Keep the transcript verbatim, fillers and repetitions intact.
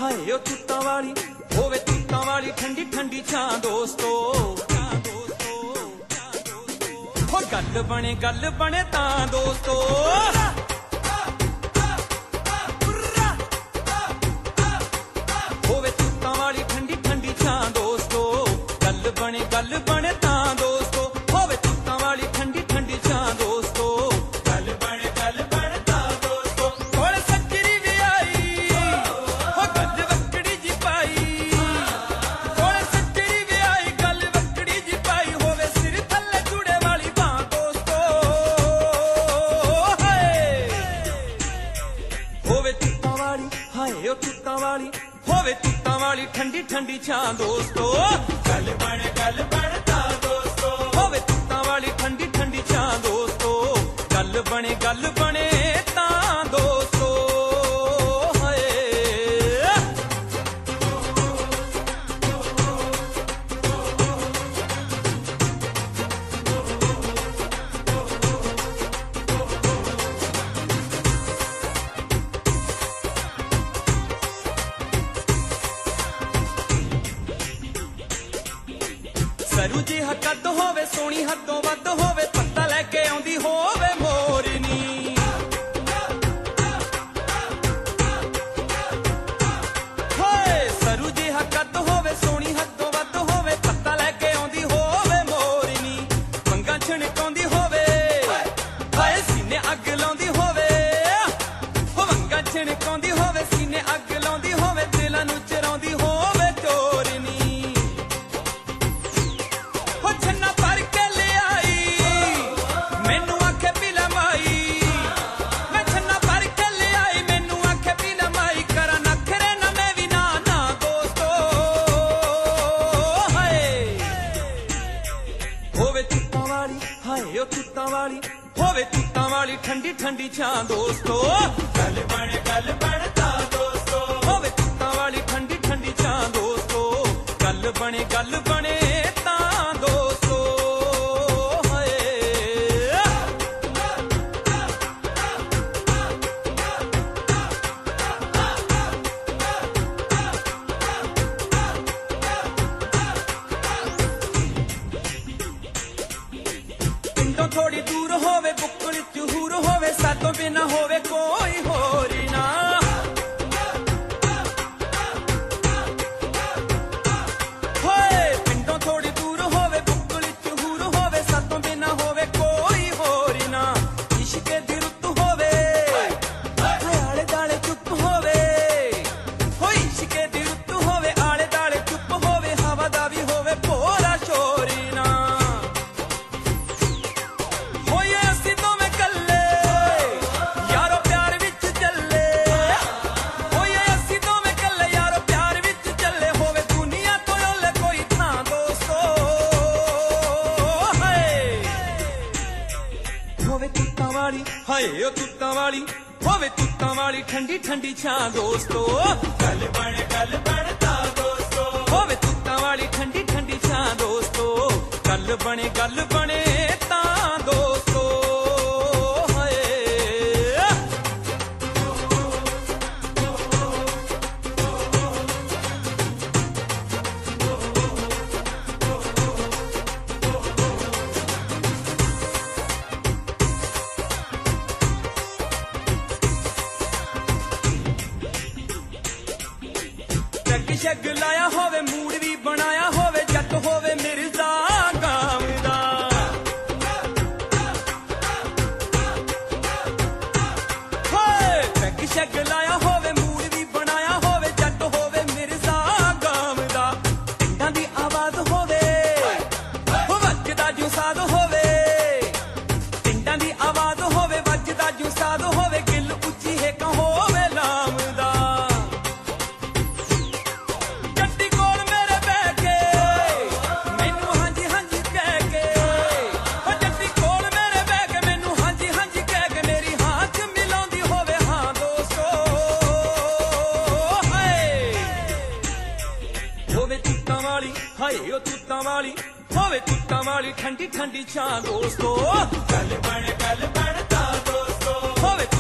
हाय ओ तूतां वाली होवे तूतां वाली ठंडी ठंडी छां दोस्तो हो गल बने गल बने तां दोस्तो होवे तूतां वाली ठंडी ठंडी छां दोस्तो गल बने गल बने तां दोस्तो होवे तूतां वाली ठंडी ठंडी छां दोस्तो गल बने गल बने तां दोस्तो कोल सजरी भी आई हो गल वकड़ी जी पाई कोल सजरी भी आई गल वकड़ी जी पाई होवे सिर थल्ले जुड़े वाली बां दोस्तो हाय होवे तूतां वाली हाय ओ तूतां वाली होवे तूतां वाली ठंडी ठंडी छां दोस्तो गल बने गल बने तां दोस्तो होवे तूतां वाली ठंडी ठंडी छां दोस्तो गल बने गल बने तां दोस्तो हाय सरू जी हकद होवे सोनी हदों वध होवे पत्ता लैके आउंदी होवे मोरनी होए सरू जी हकद होवे सोनी हदों वध होवे पत्ता लैके आउंदी होवे मोरनी वंगां छणकाउंदी होवे हाय सीने अग लाउंदी होवे हो वंगां छणकाउंदी होवे सीने अग लाउंदी होवे दिलां नूं चराउंदी होवे चोरनी हाय ओ तूतां वाली होवे तूतां वाली ठंडी ठंडी छां दोस्तो गल बने गल बने तां दोस्तो होवे तूतां वाली ठंडी ठंडी छां दोस्तो गल बने गल बने तां दोस्तो हाय थोड़ी दूर होवे बुक्कड़ चूर होवे सातों बिना होवे कोई होरी ना होए पिंडों थोड़ी दूर होवे बुक्कड़ चूर होवे सातों बिना होवे कोई होरी ना इश्के दी रुत होवे आले दाले चुप होवे हो इश्के दी रुत होवे आले दाले चुप होवे हवा दा भी होवे पूरा शोरी ना हाय ओ तूतां वाली होवे तूतां वाली ठंडी ठंडी छां दोस्तो गल बने गल बने तां दोस्तो होवे तूतां वाली ठंडी ठंडी छां दोस्तो गल बने गल बने तां दोस्तो हाय शग लाया होवे मूड भी बनाया होवे जट होवे मिर्जा गांव दा होए पैग शग लाया होवे मूड भी बनाया होवे जट होवे मिर्जा गांव दा पिंडां दी आवाज होवे हो वजदा जू साद होवे पिंडां दी आवाज होवे वजदा जू साद होवे गिल उच्ची है का होवे लाम दा हाय ओ तूतां वाली होवे तूतां वाली ठंडी ठंडी छां दोस्तो गल बने गल बने तां दोस्तो होवे